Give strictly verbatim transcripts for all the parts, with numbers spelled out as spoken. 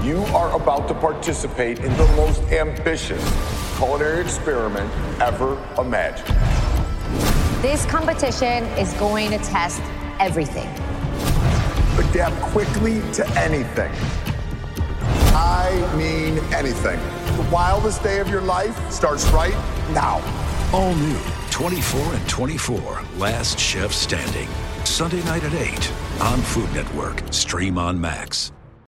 You are about to participate in the most ambitious culinary experiment ever imagined. This competition is going to test everything. Adapt quickly to anything. I mean anything. The wildest day of your life starts right now. All new, twenty-four and twenty-four, Last Chef Standing. Sunday night at eight on Food Network. Stream on Max.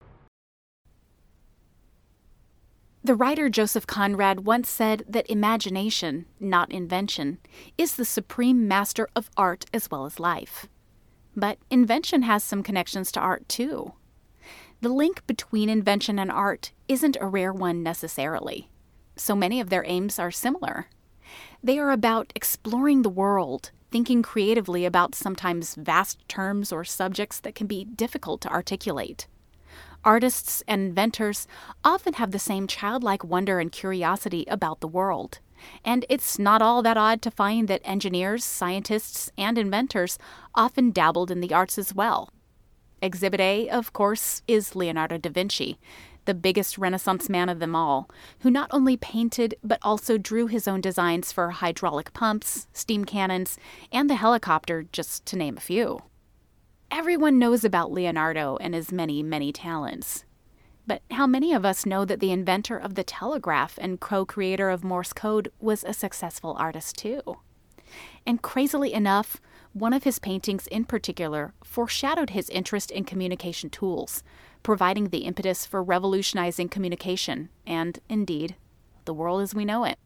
The writer Joseph Conrad once said that imagination, not invention, is the supreme master of art as well as life. But invention has some connections to art, too. The link between invention and art isn't a rare one necessarily. So many of their aims are similar. They are about exploring the world, thinking creatively about sometimes vast terms or subjects that can be difficult to articulate. Artists and inventors often have the same childlike wonder and curiosity about the world. And it's not all that odd to find that engineers, scientists, and inventors often dabbled in the arts as well. Exhibit A, of course, is Leonardo da Vinci, the biggest Renaissance man of them all, who not only painted but also drew his own designs for hydraulic pumps, steam cannons, and the helicopter, just to name a few. Everyone knows about Leonardo and his many, many talents. But how many of us know that the inventor of the telegraph and co-creator of Morse code was a successful artist too? And crazily enough, one of his paintings in particular foreshadowed his interest in communication tools, providing the impetus for revolutionizing communication and, indeed, the world as we know it.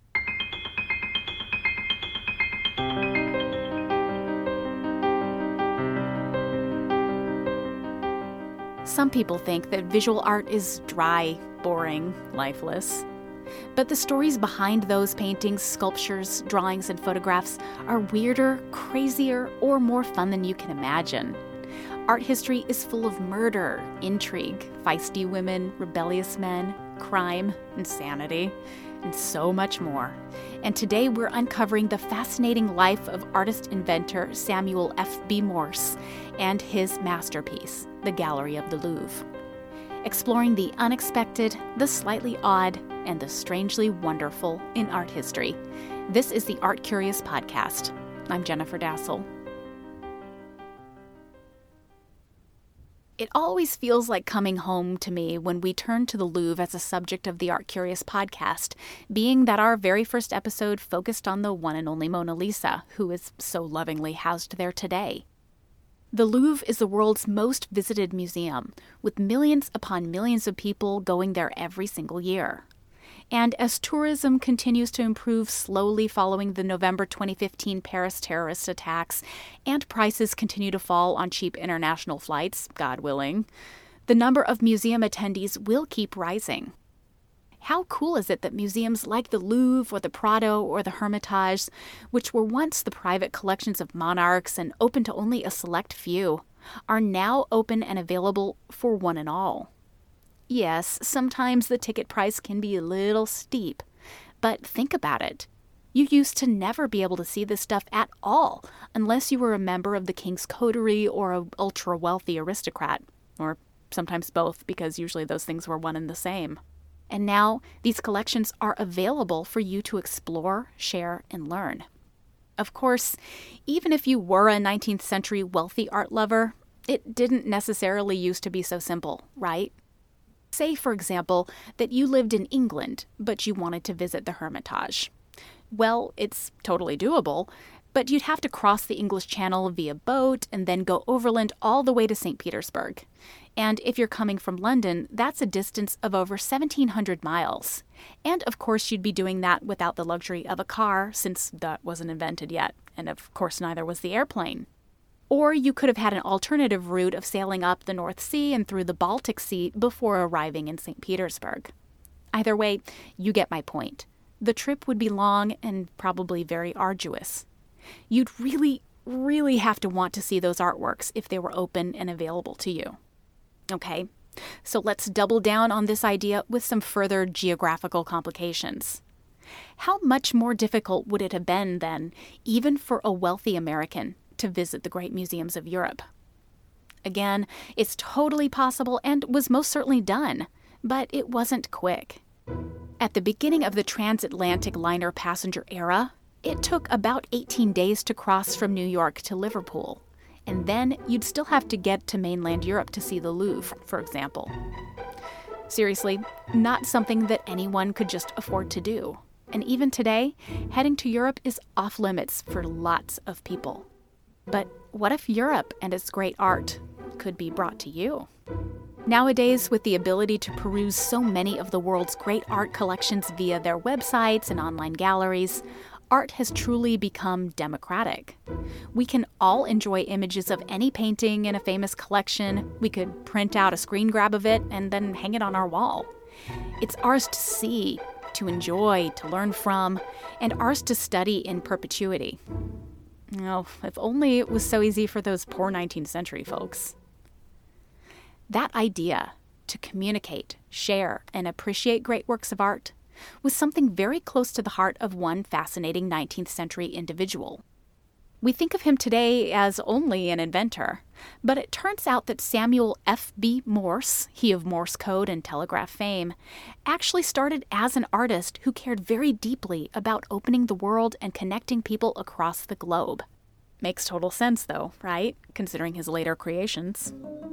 Some people think that visual art is dry, boring, lifeless. But the stories behind those paintings, sculptures, drawings, and photographs are weirder, crazier, or more fun than you can imagine. Art history is full of murder, intrigue, feisty women, rebellious men, crime, insanity, and so much more. And today we're uncovering the fascinating life of artist-inventor Samuel F B Morse and his masterpiece, the Gallery of the Louvre. Exploring the unexpected, the slightly odd, and the strangely wonderful in art history. This is the Art Curious Podcast. I'm Jennifer Dassel. It always feels like coming home to me when we turn to the Louvre as a subject of the Art Curious podcast, being that our very first episode focused on the one and only Mona Lisa, who is so lovingly housed there today. The Louvre is the world's most visited museum, with millions upon millions of people going there every single year. And as tourism continues to improve slowly following the November twenty fifteen Paris terrorist attacks, and prices continue to fall on cheap international flights, God willing, the number of museum attendees will keep rising. How cool is it that museums like the Louvre or the Prado or the Hermitage, which were once the private collections of monarchs and open to only a select few, are now open and available for one and all? Yes, sometimes the ticket price can be a little steep, but think about it. You used to never be able to see this stuff at all unless you were a member of the king's coterie or an ultra-wealthy aristocrat, or sometimes both, because usually those things were one and the same. And now these collections are available for you to explore, share, and learn. Of course, even if you were a nineteenth century wealthy art lover, it didn't necessarily used to be so simple, right? Say, for example, that you lived in England, but you wanted to visit the Hermitage. Well, it's totally doable, but you'd have to cross the English Channel via boat and then go overland all the way to Saint Petersburg. And if you're coming from London, that's a distance of over seventeen hundred miles. And of course, you'd be doing that without the luxury of a car, since that wasn't invented yet. And of course, neither was the airplane. Or you could have had an alternative route of sailing up the North Sea and through the Baltic Sea before arriving in Saint Petersburg. Either way, you get my point. The trip would be long and probably very arduous. You'd really, really have to want to see those artworks if they were open and available to you. Okay, so let's double down on this idea with some further geographical complications. How much more difficult would it have been, then, even for a wealthy American, to visit the great museums of Europe? Again, it's totally possible and was most certainly done, But it wasn't quick. At the beginning of the transatlantic liner passenger era, it took about eighteen days to cross from New York to Liverpool. And then you'd still have to get to mainland Europe to see the Louvre, for example. Seriously, not something that anyone could just afford to do. And even today, heading to Europe is off limits for lots of people. But what if Europe and its great art could be brought to you? Nowadays, with the ability to peruse so many of the world's great art collections via their websites and online galleries, art has truly become democratic. We can all enjoy images of any painting in a famous collection. We could print out a screen grab of it and then hang it on our wall. It's ours to see, to enjoy, to learn from, and ours to study in perpetuity. Oh, if only it was so easy for those poor nineteenth century folks. That idea to communicate, share, and appreciate great works of art was something very close to the heart of one fascinating nineteenth century individual. We think of him today as only an inventor, but it turns out that Samuel F B Morse, he of Morse code and telegraph fame, actually started as an artist who cared very deeply about opening the world and connecting people across the globe. Makes total sense, though, right? Considering his later creations.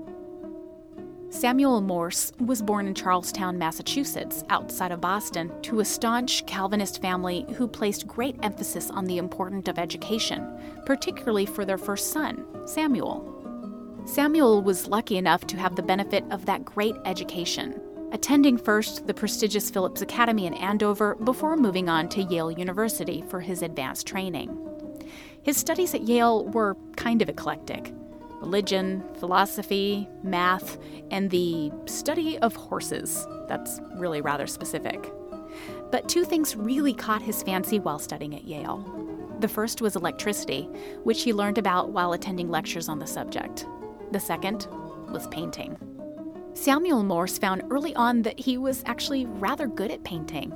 Samuel Morse was born in Charlestown, Massachusetts, outside of Boston, to a staunch Calvinist family who placed great emphasis on the importance of education, particularly for their first son, Samuel. Samuel was lucky enough to have the benefit of that great education, attending first the prestigious Phillips Academy in Andover before moving on to Yale University for his advanced training. His studies at Yale were kind of eclectic. Religion, philosophy, math, and the study of horses. That's really rather specific. But two things really caught his fancy while studying at Yale. The first was electricity, which he learned about while attending lectures on the subject. The second was painting. Samuel Morse found early on that he was actually rather good at painting.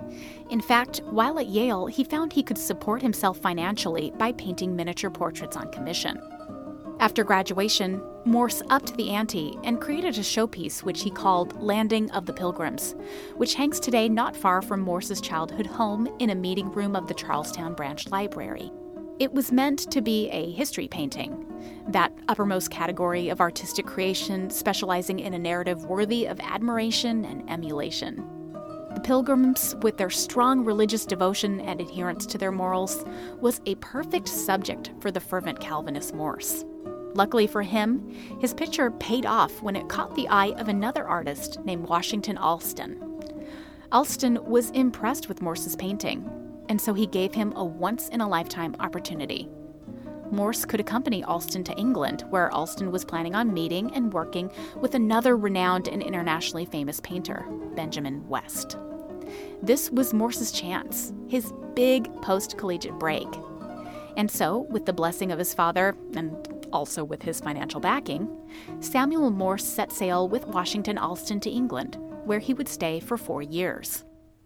In fact, while at Yale, he found he could support himself financially by painting miniature portraits on commission. After graduation, Morse upped the ante and created a showpiece which he called Landing of the Pilgrims, which hangs today not far from Morse's childhood home in a meeting room of the Charlestown Branch Library. It was meant to be a history painting, that uppermost category of artistic creation specializing in a narrative worthy of admiration and emulation. The Pilgrims, with their strong religious devotion and adherence to their morals, was a perfect subject for the fervent Calvinist Morse. Luckily for him, his picture paid off when it caught the eye of another artist named Washington Allston. Allston was impressed with Morse's painting, and so he gave him a once-in-a-lifetime opportunity. Morse could accompany Allston to England, where Allston was planning on meeting and working with another renowned and internationally famous painter, Benjamin West. This was Morse's chance, his big post-collegiate break. And so, with the blessing of his father, and also with his financial backing, Samuel Morse set sail with Washington Allston to England, where he would stay for four years.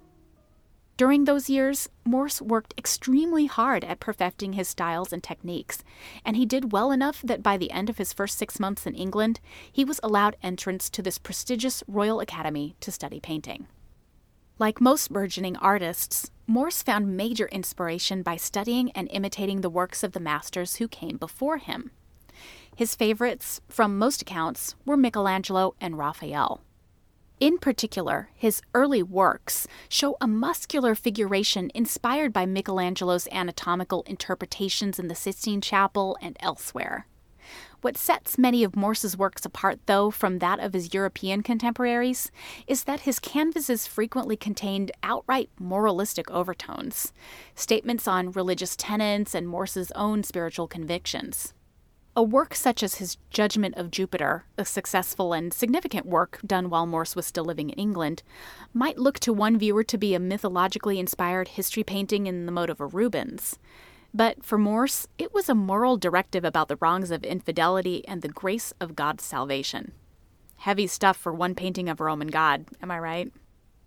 During those years, Morse worked extremely hard at perfecting his styles and techniques, and he did well enough that by the end of his first six months in England, he was allowed entrance to this prestigious Royal Academy to study painting. Like most burgeoning artists, Morse found major inspiration by studying and imitating the works of the masters who came before him. His favorites, from most accounts, were Michelangelo and Raphael. In particular, his early works show a muscular figuration inspired by Michelangelo's anatomical interpretations in the Sistine Chapel and elsewhere. What sets many of Morse's works apart, though, from that of his European contemporaries, is that his canvases frequently contained outright moralistic overtones, statements on religious tenets and Morse's own spiritual convictions. A work such as his Judgment of Jupiter, a successful and significant work done while Morse was still living in England, might look to one viewer to be a mythologically inspired history painting in the mode of a Rubens. But for Morse, it was a moral directive about the wrongs of infidelity and the grace of God's salvation. Heavy stuff for one painting of a Roman god, am I right?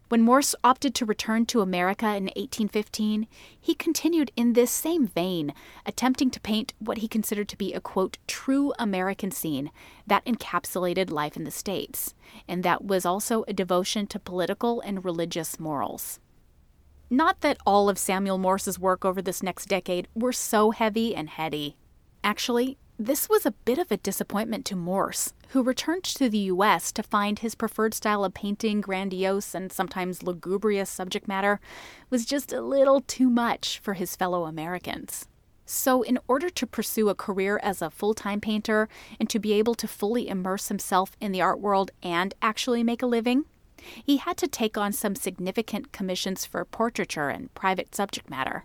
When Morse opted to return to America in eighteen fifteen, he continued in this same vein, attempting to paint what he considered to be a, quote, true American scene that encapsulated life in the States, and that was also a devotion to political and religious morals. Not that all of Samuel Morse's work over this next decade were so heavy and heady. Actually, this was a bit of a disappointment to Morse, who returned to the U S to find his preferred style of painting, grandiose and sometimes lugubrious subject matter, was just a little too much for his fellow Americans. So in order to pursue a career as a full-time painter and to be able to fully immerse himself in the art world and actually make a living, he had to take on some significant commissions for portraiture and private subject matter.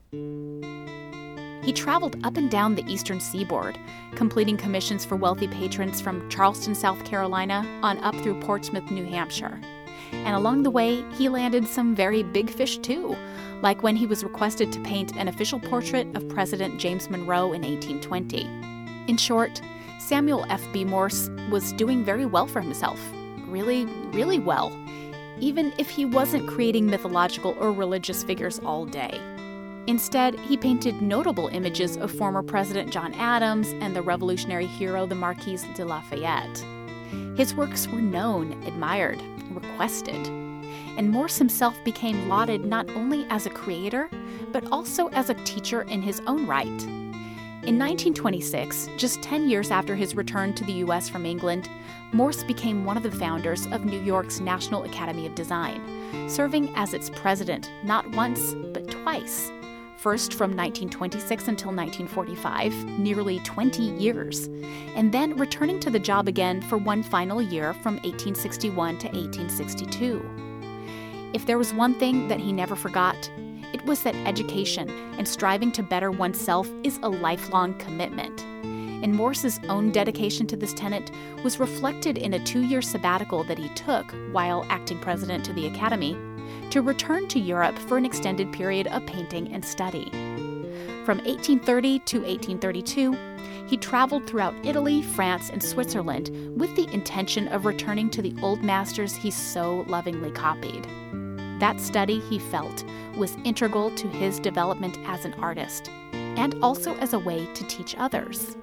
He traveled up and down the eastern seaboard, completing commissions for wealthy patrons from Charleston, South Carolina, on up through Portsmouth, New Hampshire. And along the way, he landed some very big fish too, like when he was requested to paint an official portrait of President James Monroe in eighteen twenty. In short, Samuel F B Morse was doing very well for himself. Really, really well, even if he wasn't creating mythological or religious figures all day. Instead, he painted notable images of former President John Adams and the revolutionary hero the Marquis de Lafayette. His works were known, admired, requested, and Morse himself became lauded not only as a creator, but also as a teacher in his own right. In nineteen twenty-six, just ten years after his return to the U S from England, Morse became one of the founders of New York's National Academy of Design, serving as its president not once, but twice. First from nineteen twenty-six until nineteen forty-five, nearly twenty years, and then returning to the job again for one final year from eighteen sixty-one to eighteen sixty-two. If there was one thing that he never forgot, it was that education and striving to better oneself is a lifelong commitment. And Morse's own dedication to this tenet was reflected in a two-year sabbatical that he took while acting president to the Academy, to return to Europe for an extended period of painting and study. From eighteen thirty to eighteen thirty-two, he traveled throughout Italy, France, and Switzerland with the intention of returning to the old masters he so lovingly copied. That study, he felt, was integral to his development as an artist, and also as a way to teach others.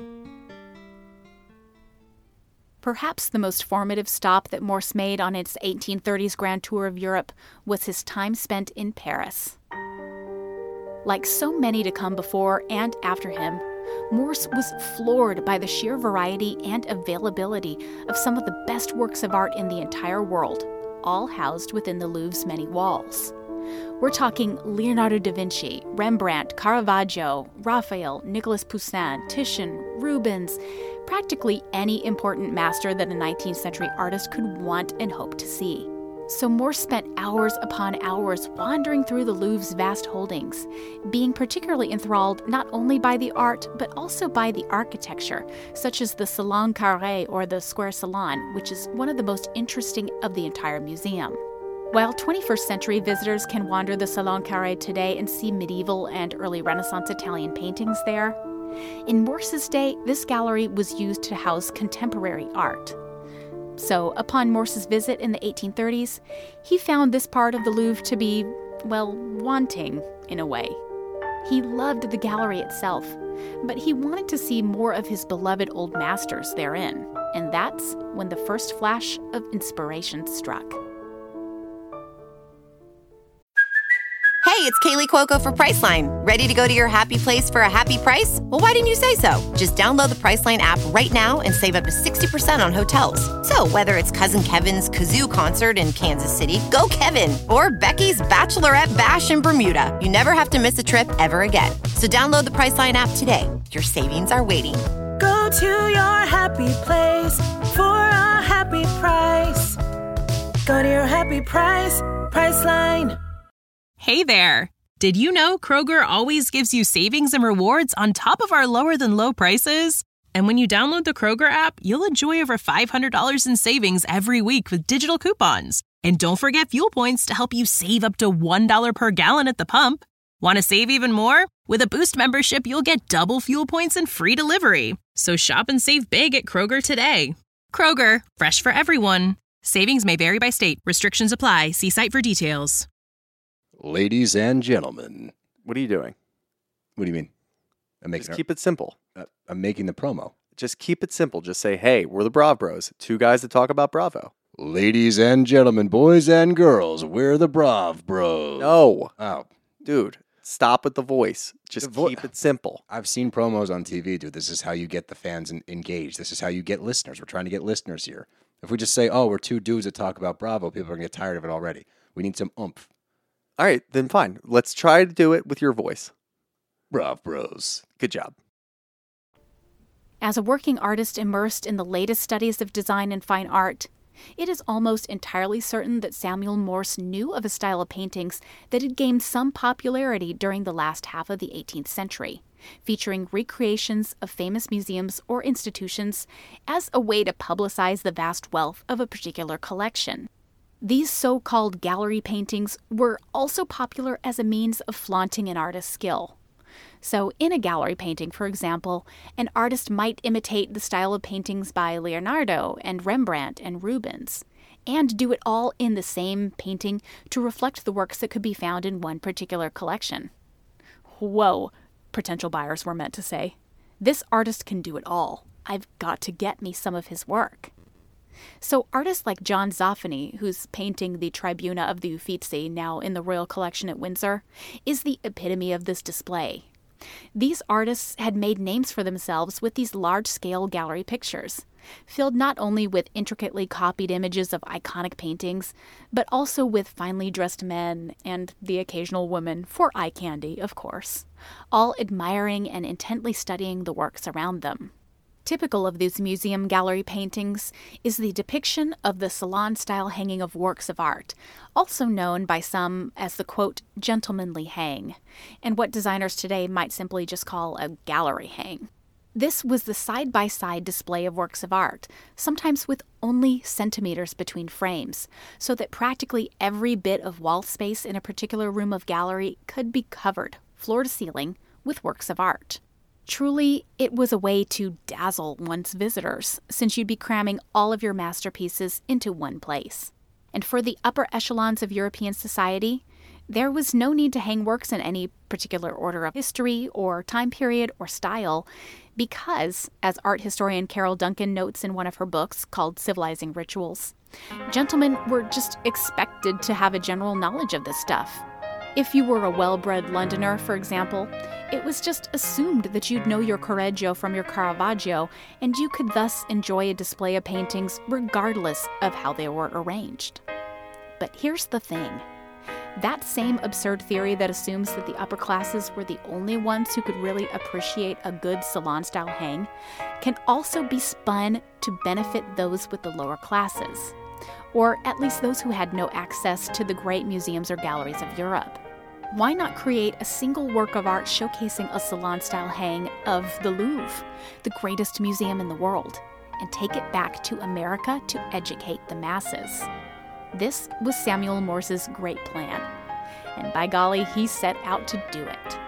Perhaps the most formative stop that Morse made on its eighteen thirties grand tour of Europe was his time spent in Paris. Like so many to come before and after him, Morse was floored by the sheer variety and availability of some of the best works of art in the entire world, all housed within the Louvre's many walls. We're talking Leonardo da Vinci, Rembrandt, Caravaggio, Raphael, Nicolas Poussin, Titian, Rubens, practically any important master that a nineteenth century artist could want and hope to see. So Morse spent hours upon hours wandering through the Louvre's vast holdings, being particularly enthralled not only by the art, but also by the architecture, such as the Salon Carré or the Square Salon, which is one of the most interesting of the entire museum. While twenty-first century visitors can wander the Salon Carré today and see medieval and early Renaissance Italian paintings there, in Morse's day, this gallery was used to house contemporary art. So, upon Morse's visit in the eighteen thirties, he found this part of the Louvre to be, well, wanting, in a way. He loved the gallery itself, but he wanted to see more of his beloved old masters therein, and that's when the first flash of inspiration struck. Hey, it's Kaylee Cuoco for Priceline. Ready to go to your happy place for a happy price? Well, why didn't you say so? Just download the Priceline app right now and save up to sixty percent on hotels. So whether it's Cousin Kevin's Kazoo Concert in Kansas City, go Kevin, or Becky's Bachelorette Bash in Bermuda, you never have to miss a trip ever again. So download the Priceline app today. Your savings are waiting. Go to your happy place for a happy price. Go to your happy price, Priceline. Hey there! Did you know Kroger always gives you savings and rewards on top of our lower-than-low prices? And when you download the Kroger app, you'll enjoy over five hundred dollars in savings every week with digital coupons. And don't forget fuel points to help you save up to one dollar per gallon at the pump. Want to save even more? With a Boost membership, you'll get double fuel points and free delivery. So shop and save big at Kroger today. Kroger, fresh for everyone. Savings may vary by state. Restrictions apply. See site for details. Ladies and gentlemen. What are you doing? What do you mean? I'm making Just keep it simple. Uh, I'm making the promo. Just keep it simple. Just say, hey, we're the Brav Bros. Two guys that talk about Bravo. Ladies and gentlemen, boys and girls, we're the Brav Bros. No. Oh. Dude, stop with the voice. Just The vo- keep it simple. I've seen promos on T V, dude. This is how you get the fans in- engaged. This is how you get listeners. We're trying to get listeners here. If we just say, oh, we're two dudes that talk about Bravo, people are going to get tired of it already. We need some oomph. All right, then fine. Let's try to do it with your voice. Brav Bros. Good job. As a working artist immersed in the latest studies of design and fine art, it is almost entirely certain that Samuel Morse knew of a style of paintings that had gained some popularity during the last half of the eighteenth century, featuring recreations of famous museums or institutions as a way to publicize the vast wealth of a particular collection. These so-called gallery paintings were also popular as a means of flaunting an artist's skill. So in a gallery painting, for example, an artist might imitate the style of paintings by Leonardo and Rembrandt and Rubens, and do it all in the same painting to reflect the works that could be found in one particular collection. Whoa, potential buyers were meant to say. This artist can do it all. I've got to get me some of his work. So artists like John Zoffany, who's painting the Tribuna of the Uffizi, now in the Royal Collection at Windsor, is the epitome of this display. These artists had made names for themselves with these large-scale gallery pictures, filled not only with intricately copied images of iconic paintings, but also with finely dressed men and the occasional woman, for eye candy, of course, all admiring and intently studying the works around them. Typical of these museum gallery paintings is the depiction of the salon-style hanging of works of art, also known by some as the, quote, gentlemanly hang, and what designers today might simply just call a gallery hang. This was the side-by-side display of works of art, sometimes with only centimeters between frames, so that practically every bit of wall space in a particular room of gallery could be covered, floor to ceiling, with works of art. Truly, it was a way to dazzle one's visitors, since you'd be cramming all of your masterpieces into one place. And for the upper echelons of European society, there was no need to hang works in any particular order of history or time period or style, because, as art historian Carol Duncan notes in one of her books called Civilizing Rituals, gentlemen were just expected to have a general knowledge of this stuff. If you were a well-bred Londoner, for example, it was just assumed that you'd know your Correggio from your Caravaggio, and you could thus enjoy a display of paintings regardless of how they were arranged. But here's the thing. That same absurd theory that assumes that the upper classes were the only ones who could really appreciate a good salon-style hang can also be spun to benefit those with the lower classes, or at least those who had no access to the great museums or galleries of Europe. Why not create a single work of art showcasing a salon-style hang of the Louvre, the greatest museum in the world, and take it back to America to educate the masses? This was Samuel Morse's great plan, and by golly, he set out to do it.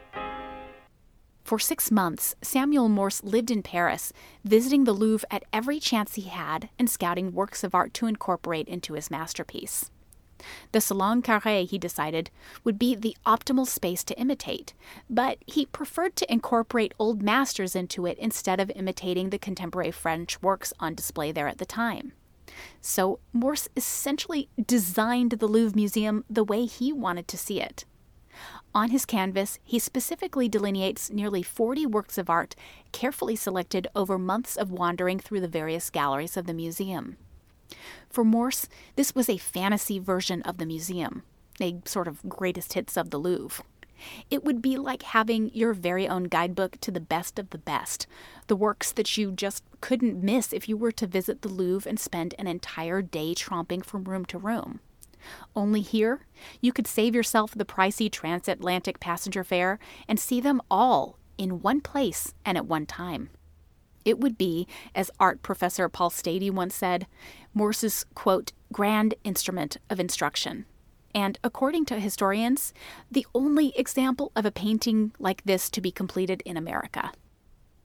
For six months, Samuel Morse lived in Paris, visiting the Louvre at every chance he had and scouting works of art to incorporate into his masterpiece. The Salon Carré, he decided, would be the optimal space to imitate, but he preferred to incorporate old masters into it instead of imitating the contemporary French works on display there at the time. So Morse essentially designed the Louvre Museum the way he wanted to see it. On his canvas, he specifically delineates nearly forty works of art carefully selected over months of wandering through the various galleries of the museum. For Morse, this was a fantasy version of the museum, a sort of greatest hits of the Louvre. It would be like having your very own guidebook to the best of the best, the works that you just couldn't miss if you were to visit the Louvre and spend an entire day tromping from room to room. Only here, you could save yourself the pricey transatlantic passenger fare and see them all in one place and at one time. It would be, as art professor Paul Stady once said, Morse's, quote, grand instrument of instruction. And according to historians, the only example of a painting like this to be completed in America.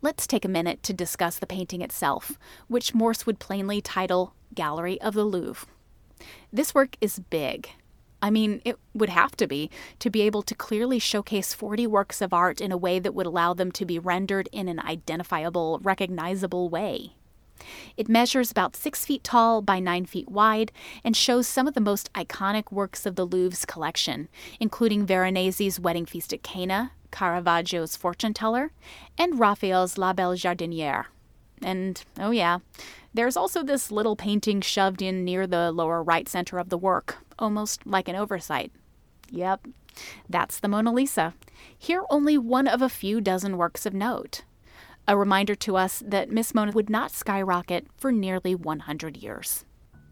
Let's take a minute to discuss the painting itself, which Morse would plainly title Gallery of the Louvre. This work is big. I mean, it would have to be, to be able to clearly showcase forty works of art in a way that would allow them to be rendered in an identifiable, recognizable way. It measures about six feet tall by nine feet wide and shows some of the most iconic works of the Louvre's collection, including Veronese's Wedding Feast at Cana, Caravaggio's Fortune Teller, and Raphael's La Belle Jardinière. And, oh yeah, there's also this little painting shoved in near the lower right center of the work, almost like an oversight. Yep, that's the Mona Lisa. Here only one of a few dozen works of note. A reminder to us that Miss Mona would not skyrocket for nearly one hundred years.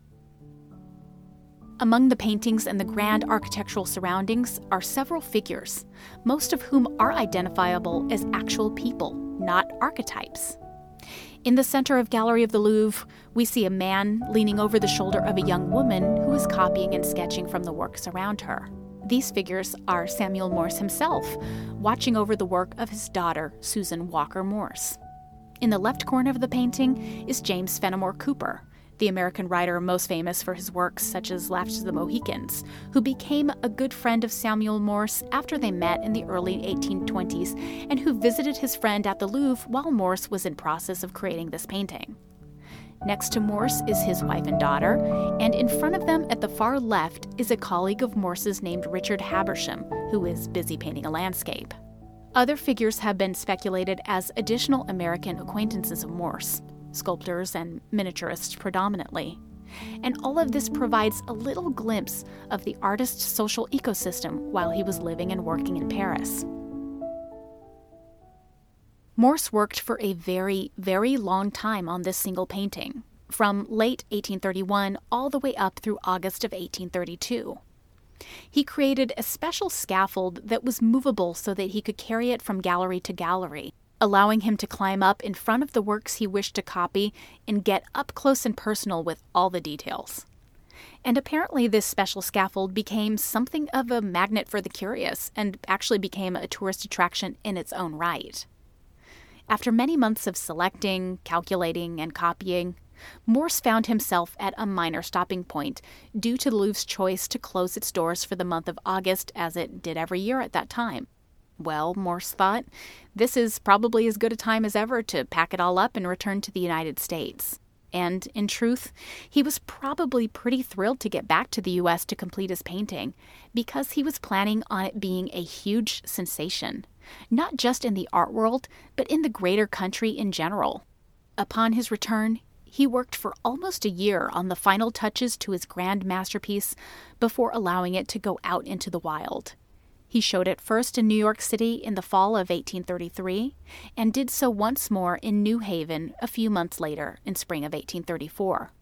Among the paintings and the grand architectural surroundings are several figures, most of whom are identifiable as actual people, not archetypes. In the center of Gallery of the Louvre, we see a man leaning over the shoulder of a young woman who is copying and sketching from the works around her. These figures are Samuel Morse himself, watching over the work of his daughter, Susan Walker Morse. In the left corner of the painting is James Fenimore Cooper, the American writer most famous for his works such as Last of the Mohicans, who became a good friend of Samuel Morse after they met in the early eighteen twenties and who visited his friend at the Louvre while Morse was in process of creating this painting. Next to Morse is his wife and daughter, and in front of them at the far left is a colleague of Morse's named Richard Habersham, who is busy painting a landscape. Other figures have been speculated as additional American acquaintances of Morse, sculptors and miniaturists predominantly. And all of this provides a little glimpse of the artist's social ecosystem while he was living and working in Paris. Morse worked for a very, very long time on this single painting, from late eighteen thirty-one all the way up through August of eighteen thirty-two. He created a special scaffold that was movable so that he could carry it from gallery to gallery, allowing him to climb up in front of the works he wished to copy and get up close and personal with all the details. And apparently this special scaffold became something of a magnet for the curious and actually became a tourist attraction in its own right. After many months of selecting, calculating, and copying, Morse found himself at a minor stopping point due to the Louvre's choice to close its doors for the month of August as it did every year at that time. Well, Morse thought, this is probably as good a time as ever to pack it all up and return to the United States. And, in truth, he was probably pretty thrilled to get back to the U S to complete his painting, because he was planning on it being a huge sensation, not just in the art world, but in the greater country in general. Upon his return, he worked for almost a year on the final touches to his grand masterpiece before allowing it to go out into the wild. He showed it first in New York City in the fall of eighteen thirty-three, and did so once more in New Haven a few months later in spring of eighteen thirty-four.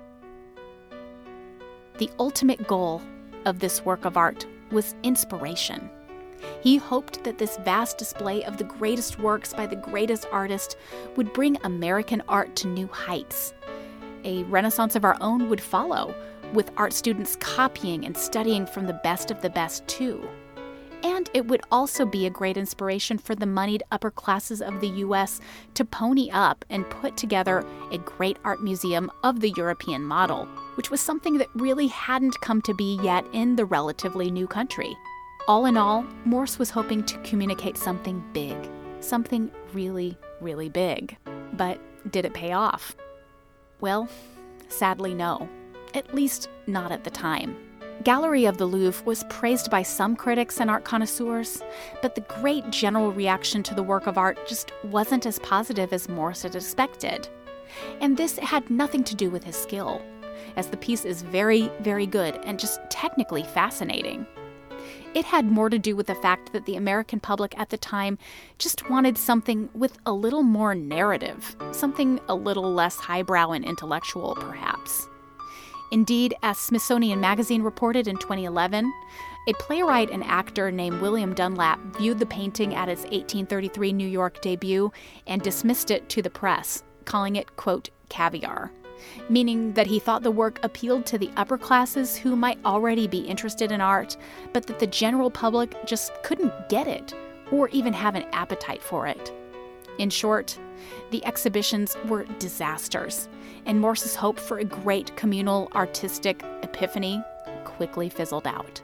The ultimate goal of this work of art was inspiration. He hoped that this vast display of the greatest works by the greatest artist would bring American art to new heights. A renaissance of our own would follow, with art students copying and studying from the best of the best too. And it would also be a great inspiration for the moneyed upper classes of the U S to pony up and put together a great art museum of the European model, which was something that really hadn't come to be yet in the relatively new country. All in all, Morse was hoping to communicate something big, something really, really big. But did it pay off? Well, sadly no, at least not at the time. Gallery of the Louvre was praised by some critics and art connoisseurs, but the great general reaction to the work of art just wasn't as positive as Morse had expected. And this had nothing to do with his skill, as the piece is very, very good and just technically fascinating. It had more to do with the fact that the American public at the time just wanted something with a little more narrative, something a little less highbrow and intellectual, perhaps. Indeed, as Smithsonian Magazine reported in twenty eleven, a playwright and actor named William Dunlap viewed the painting at its eighteen thirty-three New York debut and dismissed it to the press, calling it, quote, caviar, meaning that he thought the work appealed to the upper classes who might already be interested in art, but that the general public just couldn't get it or even have an appetite for it. In short, the exhibitions were disasters, and Morse's hope for a great communal artistic epiphany quickly fizzled out.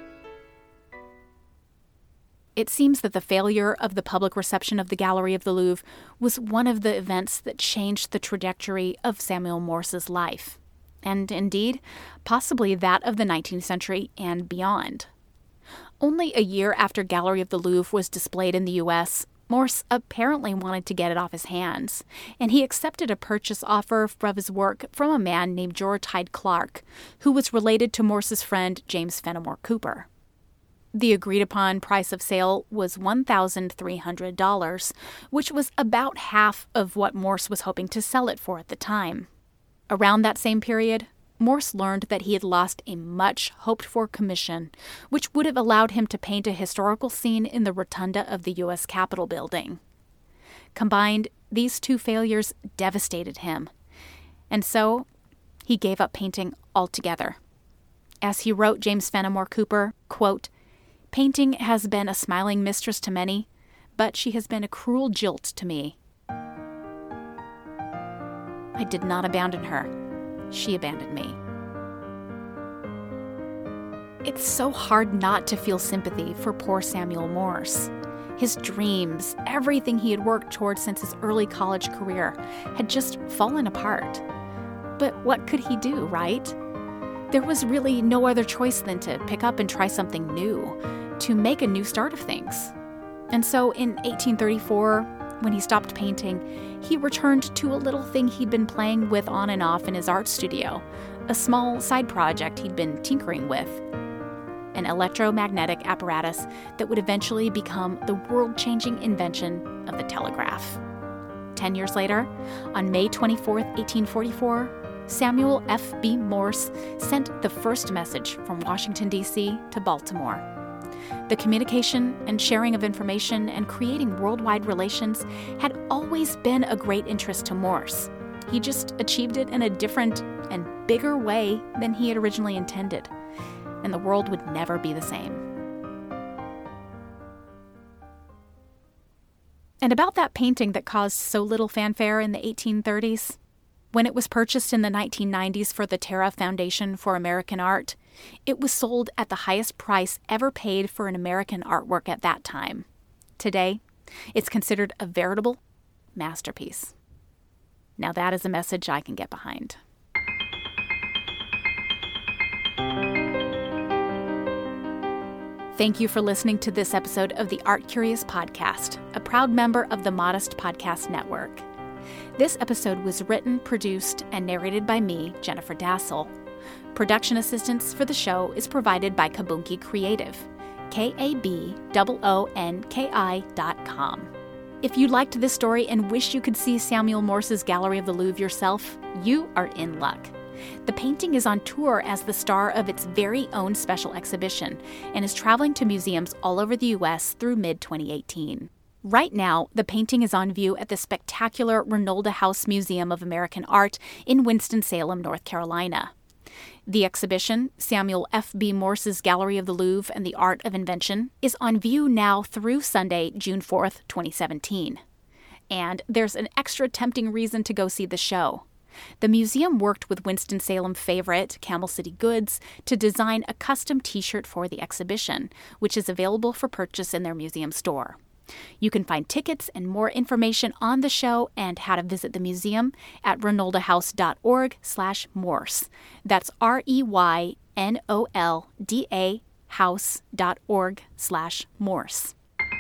It seems that the failure of the public reception of the Gallery of the Louvre was one of the events that changed the trajectory of Samuel Morse's life, and indeed, possibly that of the nineteenth century and beyond. Only a year after Gallery of the Louvre was displayed in the U S, Morse apparently wanted to get it off his hands, and he accepted a purchase offer of his work from a man named George Hyde Clark, who was related to Morse's friend James Fenimore Cooper. The agreed-upon price of sale was one thousand three hundred dollars, which was about half of what Morse was hoping to sell it for at the time. Around that same period, Morse learned that he had lost a much-hoped-for commission, which would have allowed him to paint a historical scene in the rotunda of the U S Capitol building. Combined, these two failures devastated him, and so he gave up painting altogether. As he wrote James Fenimore Cooper, quote, "Painting has been a smiling mistress to many, but she has been a cruel jilt to me. I did not abandon her. She abandoned me." It's so hard not to feel sympathy for poor Samuel Morse. His dreams, everything he had worked toward since his early college career, had just fallen apart. But what could he do, right? There was really no other choice than to pick up and try something new, to make a new start of things. And so in eighteen thirty-four, when he stopped painting, he returned to a little thing he'd been playing with on and off in his art studio, a small side project he'd been tinkering with, an electromagnetic apparatus that would eventually become the world-changing invention of the telegraph. Ten years later, on May twenty-fourth, eighteen forty-four, Samuel F B Morse sent the first message from Washington, D C to Baltimore. The communication and sharing of information and creating worldwide relations had always been a great interest to Morse. He just achieved it in a different and bigger way than he had originally intended, and the world would never be the same. And about that painting that caused so little fanfare in the eighteen thirties, when it was purchased in the nineteen nineties for the Terra Foundation for American Art, it was sold at the highest price ever paid for an American artwork at that time. Today, it's considered a veritable masterpiece. Now that is a message I can get behind. Thank you for listening to this episode of the Art Curious Podcast, a proud member of the Modest Podcast Network. This episode was written, produced, and narrated by me, Jennifer Dassel. Production assistance for the show is provided by Kabunki Creative, K A B O O N K I dot com. If you liked this story and wish you could see Samuel Morse's Gallery of the Louvre yourself, you are in luck. The painting is on tour as the star of its very own special exhibition and is traveling to museums all over the U S through mid twenty eighteen. Right now, the painting is on view at the spectacular Renolda House Museum of American Art in Winston-Salem, North Carolina. The exhibition, Samuel F B Morse's Gallery of the Louvre and the Art of Invention, is on view now through Sunday, June fourth, twenty seventeen. And there's an extra tempting reason to go see the show. The museum worked with Winston-Salem favorite Camel City Goods to design a custom t-shirt for the exhibition, which is available for purchase in their museum store. You can find tickets and more information on the show and how to visit the museum at renoldahouse.org slash Morse. That's R-E-Y-N-O-L-D-A house.org slash Morse.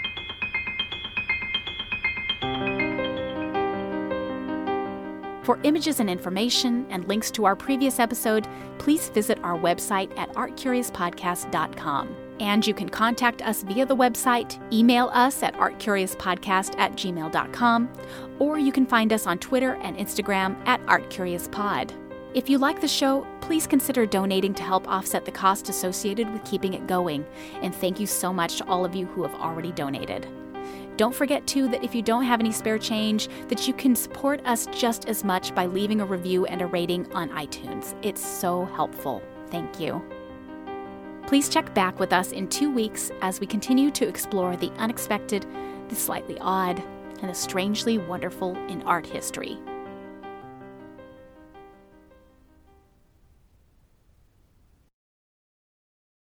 For images and information and links to our previous episode, please visit our website at art curious podcast dot com. And you can contact us via the website, email us at art curious podcast at gmail dot com, or you can find us on Twitter and Instagram at art curious pod. If you like the show, please consider donating to help offset the cost associated with keeping it going. And thank you so much to all of you who have already donated. Don't forget, too, that if you don't have any spare change, that you can support us just as much by leaving a review and a rating on iTunes. It's so helpful. Thank you. Please check back with us in two weeks as we continue to explore the unexpected, the slightly odd, and the strangely wonderful in art history.